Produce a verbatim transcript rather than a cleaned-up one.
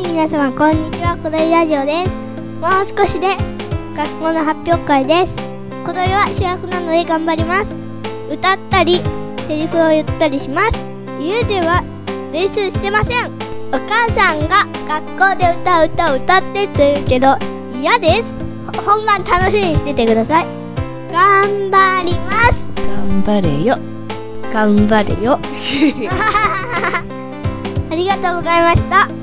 はい皆様こんにちは、小鳥ラジオです。もう少しで学校の発表会です。小鳥は主役なので頑張ります。歌ったりセリフを言ったりします。家では練習してません。お母さんが学校で歌う歌を歌ってと言うけど嫌です。本番楽しみにしててください。頑張ります。 頑張れよ頑張れよありがとうございました。